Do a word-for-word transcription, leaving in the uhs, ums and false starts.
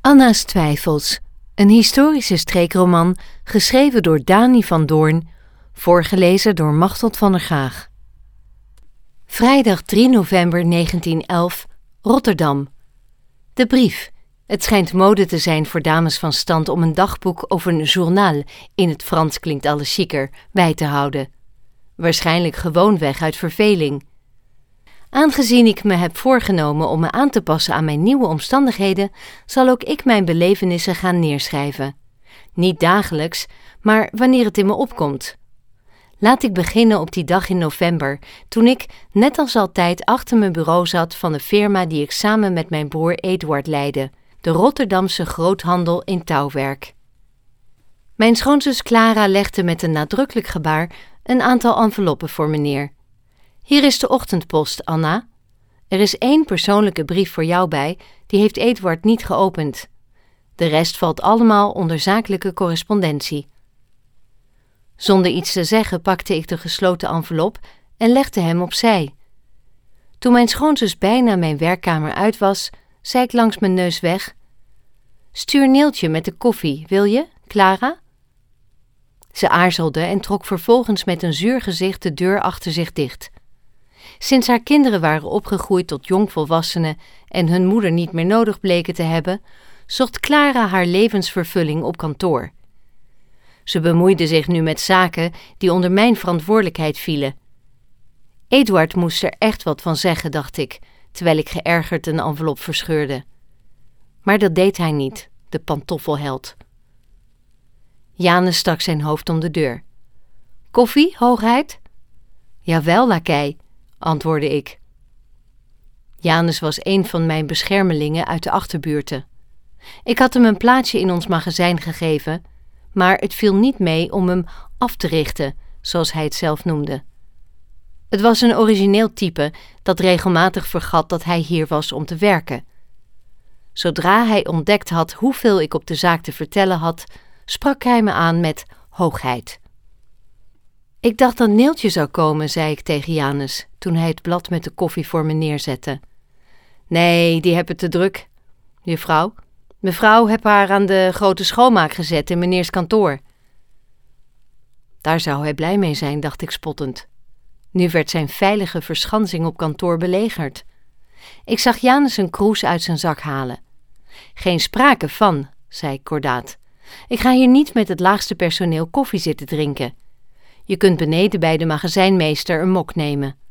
Anna's Twijfels, een historische streekroman geschreven door Dani van Doorn, voorgelezen door Machteld van der Gaag. Vrijdag drie november negentien elf, Rotterdam. De brief. Het schijnt mode te zijn voor dames van stand om een dagboek of een journal, in het Frans klinkt alles chiquer, bij te houden. Waarschijnlijk gewoonweg uit verveling. Aangezien ik me heb voorgenomen om me aan te passen aan mijn nieuwe omstandigheden, zal ook ik mijn belevenissen gaan neerschrijven. Niet dagelijks, maar wanneer het in me opkomt. Laat ik beginnen op die dag in november, toen ik, net als altijd, achter mijn bureau zat van de firma die ik samen met mijn broer Eduard leidde, de Rotterdamse groothandel in touwwerk. Mijn schoonzus Clara legde met een nadrukkelijk gebaar een aantal enveloppen voor me neer. Hier is de ochtendpost, Anna. Er is één persoonlijke brief voor jou bij, die heeft Eduard niet geopend. De rest valt allemaal onder zakelijke correspondentie. Zonder iets te zeggen pakte ik de gesloten envelop en legde hem opzij. Toen mijn schoonzus bijna mijn werkkamer uit was, zei ik langs mijn neus weg: "Stuur Neeltje met de koffie, wil je, Clara?" Ze aarzelde en trok vervolgens met een zuur gezicht de deur achter zich dicht. Sinds haar kinderen waren opgegroeid tot jongvolwassenen en hun moeder niet meer nodig bleken te hebben, zocht Clara haar levensvervulling op kantoor. Ze bemoeide zich nu met zaken die onder mijn verantwoordelijkheid vielen. Eduard moest er echt wat van zeggen, dacht ik, terwijl ik geërgerd een envelop verscheurde. Maar dat deed hij niet, de pantoffelheld. Janus stak zijn hoofd om de deur. "Koffie, hoogheid?" "Jawel, lakei," antwoordde ik. Janus was een van mijn beschermelingen uit de achterbuurten. Ik had hem een plaatsje in ons magazijn gegeven, maar het viel niet mee om hem af te richten, zoals hij het zelf noemde. Het was een origineel type dat regelmatig vergat dat hij hier was om te werken. Zodra hij ontdekt had hoeveel ik op de zaak te vertellen had, sprak hij me aan met hoogheid. "Ik dacht dat Neeltje zou komen," zei ik tegen Janus, toen hij het blad met de koffie voor me neerzette. "Nee, die heb het te druk, juffrouw. Mevrouw heb haar aan de grote schoonmaak gezet in meneers kantoor." Daar zou hij blij mee zijn, dacht ik spottend. Nu werd zijn veilige verschansing op kantoor belegerd. Ik zag Janus een kroes uit zijn zak halen. "Geen sprake van," zei ik kordaat. "Ik ga hier niet met het laagste personeel koffie zitten drinken. Je kunt beneden bij de magazijnmeester een mok nemen."